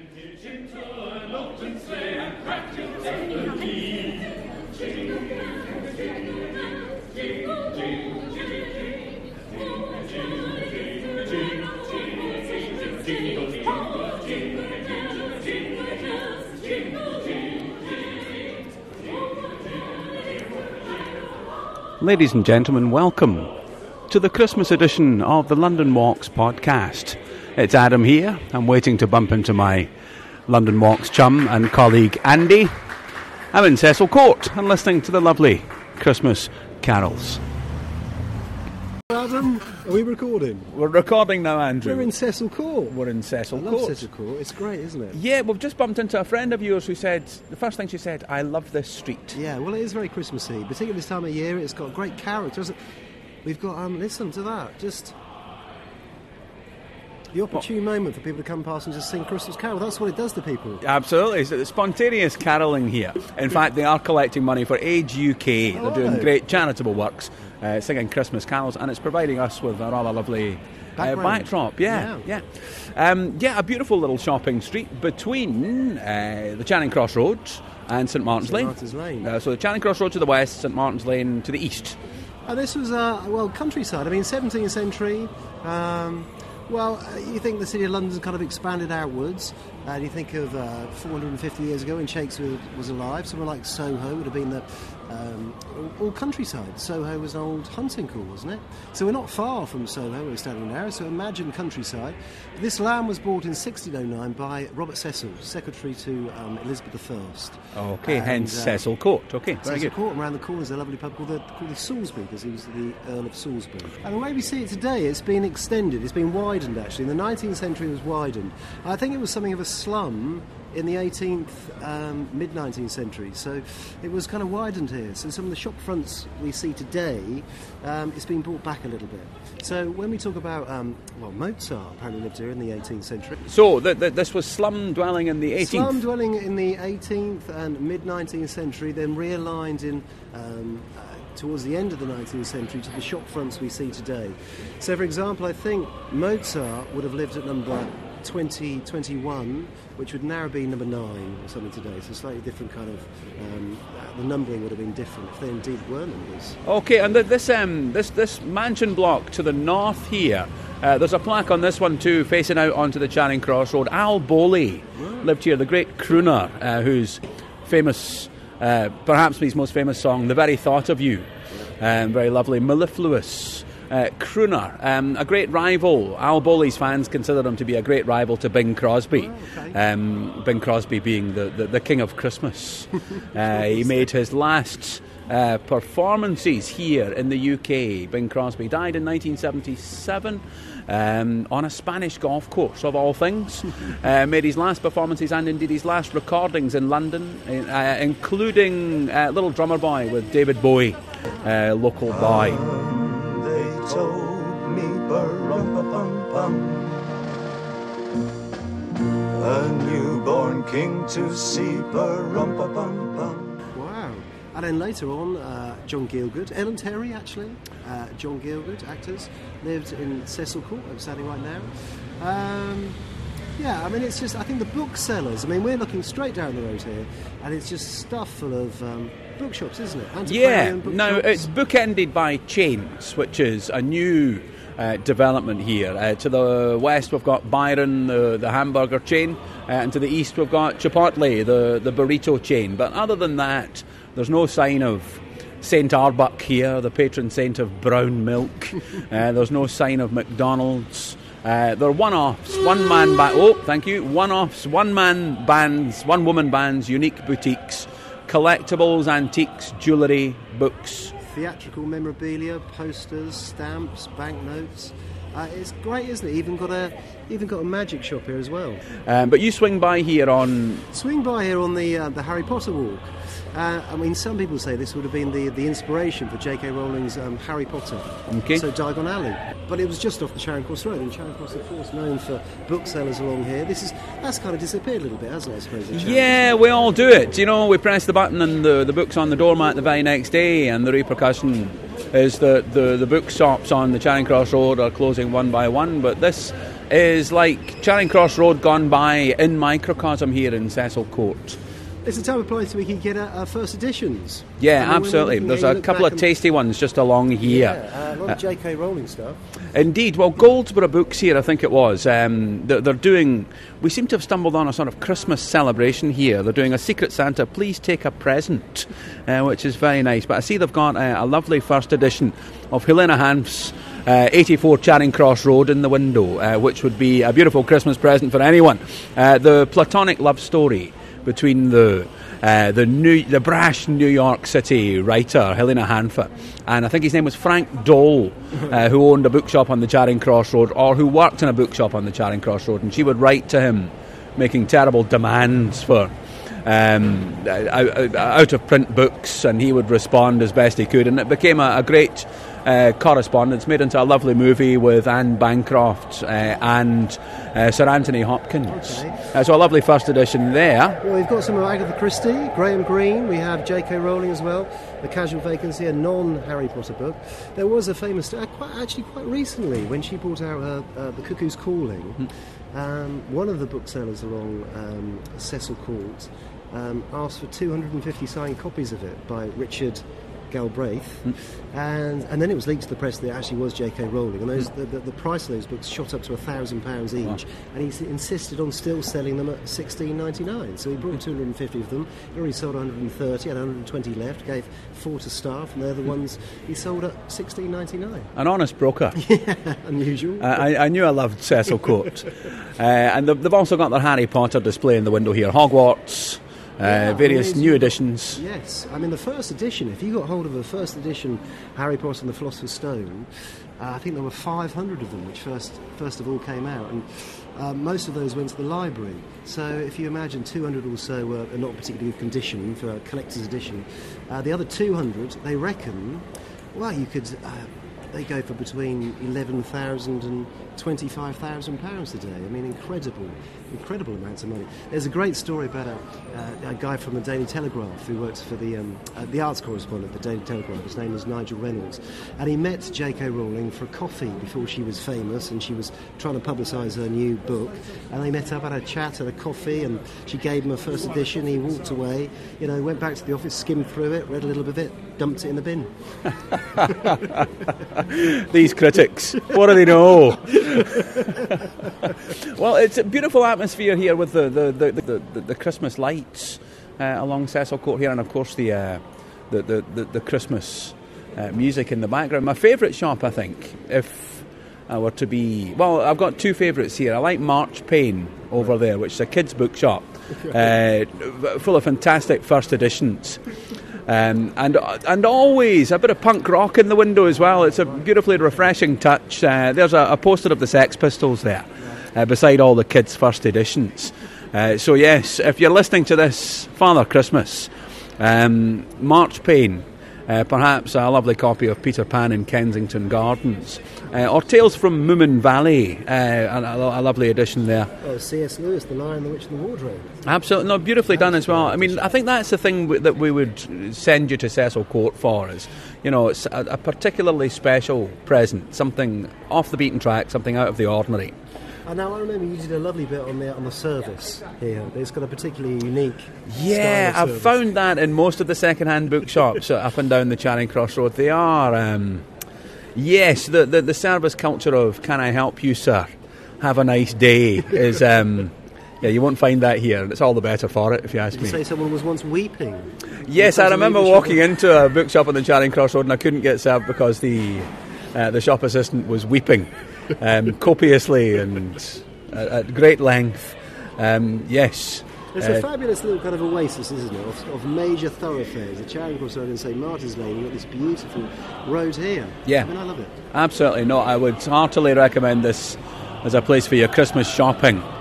Ladies and gentlemen, welcome to the Christmas edition of the London Walks podcast. It's Adam here. I'm waiting to bump into my London Walks chum and colleague Andy. I'm in Cecil Court and listening to the lovely Christmas carols. Adam, are we recording? We're recording now, Andrew. We're in Cecil Court. We're in Cecil Court. I love Cecil Court. It's great, isn't it? Yeah, we've just bumped into a friend of yours who said, the first thing she said, I love this street. Yeah, well, it is very Christmassy. Particularly this time of year, it's got great character, hasn't it? We've got, listen to that, just the opportune moment for people to come past and just sing Christmas carol. That's what it does to people. Absolutely. It's spontaneous carolling here. In fact, they are collecting money for Age UK. They're doing great charitable works, singing Christmas carols, and it's providing us with a rather lovely backdrop. Yeah. A beautiful little shopping street between the Charing Cross Road and St Martin's Lane. So the Charing Cross Road to the west, St Martin's Lane to the east. And this was, countryside. I mean, 17th century. You think the City of London's kind of expanded outwards. You think of 450 years ago when Shakespeare was alive, somewhere like Soho would have been the all countryside. Soho was an old hunting call, wasn't it? So we're not far from Soho, where we're standing now, so imagine countryside. This land was bought in 1609 by Robert Cecil, secretary to Elizabeth I. Okay, hence Cecil Court. Okay, very Cecil good. Court, and around the corner is a lovely pub called the Salisbury, because he was the Earl of Salisbury. And the way we see it today, it's been extended, it's been widened actually. In the 19th century it was widened. I think it was something of a slum in the 18th, mid-19th century, so it was kind of widened here. So some of the shop fronts we see today, it's been brought back a little bit. So when we talk about, Mozart apparently lived here in the 18th century. So this was slum dwelling in the 18th? Slum dwelling in the 18th and mid-19th century, then realigned in towards the end of the 19th century to the shop fronts we see today. So for example, I think Mozart would have lived at number 2021, which would now be number 9 or something today, so slightly different kind of the numbering would have been different if they indeed were numbers. Okay, and this mansion block to the north here, there's a plaque on this one too, facing out onto the Charing Cross Road. Al Bowley lived here, the great crooner, whose famous, perhaps his most famous song, The Very Thought of You, very lovely, mellifluous crooner, a great rival. Al Bowley's fans consider him to be a great rival to Bing Crosby. Bing Crosby being the king of Christmas. He made his last performances here in the UK. Bing Crosby died in 1977 on a Spanish golf course, of all things. Made his last performances and indeed his last recordings in London, including Little Drummer Boy with David Bowie, local boy. Told me ba-rum-pa-pum-pum, a newborn king to see, ba-rum-pa-pum-pum. Wow. And then later on, John Gielgud, Ellen Terry actually, John Gielgud, actors, lived in Cecil Court, I'm standing right now. It's just, I think the booksellers, we're looking straight down the road here, and it's just stuff full of bookshops, isn't it? Now it's bookended by Chains, which is a new development here. To the west we've got Byron, the hamburger chain, and to the east we've got Chipotle, the burrito chain. But other than that, there's no sign of St Arbuck here, the patron saint of brown milk. There's no sign of McDonald's. They're one-offs, one-man one-offs, one-man bands, one-woman bands, unique boutiques, collectibles, antiques, jewellery, books. Theatrical memorabilia, posters, stamps, banknotes. It's great, isn't it? Even got a magic shop here as well. But you swing by here on the Harry Potter walk. Some people say this would have been the inspiration for J.K. Rowling's Harry Potter. Okay. So Diagon Alley. But it was just off the Charing Cross Road, and Charing Cross, of course, known for booksellers along here. That's kind of disappeared a little bit, hasn't it, I suppose? Yeah, we all do it. You know, we press the button and the book's on the doormat the very next day, and the repercussion is that the book shops on the Charing Cross Road are closing one by one, but this is like Charing Cross Road gone by in microcosm here in Cecil Court. It's a time of place where we can get first editions. Yeah, absolutely. There's a couple of tasty ones just along here. Yeah, a lot of J.K. Rowling stuff. Indeed. Well, Goldsborough Books here, I think it was. They're doing... We seem to have stumbled on a sort of Christmas celebration here. They're doing a Secret Santa, Please Take a Present, which is very nice. But I see they've got a lovely first edition of Helena Hanf's 84 Charing Cross Road in the window, which would be a beautiful Christmas present for anyone. The platonic love story between the brash New York City writer Helena Hanfa, and I think his name was Frank Dole, who owned a bookshop on the Charing Cross Road, or who worked in a bookshop on the Charing Cross Road, and she would write to him making terrible demands for out of print books, and he would respond as best he could, and it became a great correspondence, made into a lovely movie with Anne Bancroft and Sir Anthony Hopkins. Okay. So a lovely first edition there. Well, we've got some of Agatha Christie, Graham Greene, we have J.K. Rowling as well, The Casual Vacancy, a non-Harry Potter book. There was a famous, quite recently, when she brought out The Cuckoo's Calling, one of the booksellers along Cecil Court asked for 250 signed copies of it by Richard Galbraith, and then it was leaked to the press that it actually was J.K. Rowling, and the price of those books shot up to £1,000 each, and he insisted on still selling them at $16.99. So he brought 250 of them. He already sold 130, had 120 left, gave 4 to staff, and they're the ones he sold at $16.99. An honest broker. Yeah, unusual. I knew I loved Cecil Court. And they've also got their Harry Potter display in the window here. Hogwarts. Various new editions. Yes, I mean the first edition, if you got hold of a first edition Harry Potter and the Philosopher's Stone, I think there were 500 of them which first of all came out, and most of those went to the library. So if you imagine 200 or so were not particularly good condition for a collector's edition, the other 200, they reckon, well, you could... they go for between £11,000 and £25,000 a day. I mean, incredible amounts of money. There's a great story about a guy from the Daily Telegraph who works for the arts correspondent at the Daily Telegraph. His name is Nigel Reynolds, and he met J.K. Rowling for a coffee before she was famous, and she was trying to publicise her new book. And they met up, had a chat, had a coffee, and she gave him a first edition. He walked away, went back to the office, skimmed through it, read a little bit of it, dumped it in the bin. These critics, what do they know? Well, it's a beautiful atmosphere here with the Christmas lights along Cecil Court here, and of course the Christmas music in the background. My favourite shop, I think, if I were to be... Well, I've got two favourites here. I like March Payne over there, which is a kids' bookshop, full of fantastic first editions. And always a bit of punk rock in the window as well. It's a beautifully refreshing touch. There's a poster of the Sex Pistols there, beside all the kids' first editions. So yes, if you're listening to this, Father Christmas, March Payne, perhaps a lovely copy of Peter Pan in Kensington Gardens, or Tales from Moomin Valley, a lovely edition there. Oh, C.S. Lewis, The Lion, the Witch and the Wardrobe. Absolutely, no, beautifully done as well. I mean, I think that's the thing that we would send you to Cecil Court for, is, it's a particularly special present, something off the beaten track, something out of the ordinary. Now, I remember you did a lovely bit on the service here. It's got a particularly unique Yeah, style of I've service. found that in most of the second-hand bookshops up and down the Charing Cross Road. They are, yes, the service culture of "Can I help you, sir? Have a nice day" is, yeah, you won't find that here, and it's all the better for it, if you ask Did me. you say someone was once weeping? Yes, I remember walking into a bookshop on the Charing Cross Road, and I couldn't get served because the shop assistant was weeping copiously and at great length. Yes. It's a fabulous little kind of oasis, isn't it, of major thoroughfares. The Charing Cross Road and St Martin's Lane, you've got this beautiful road here. Yeah. I mean, I love it. Absolutely. No, I would heartily recommend this as a place for your Christmas shopping.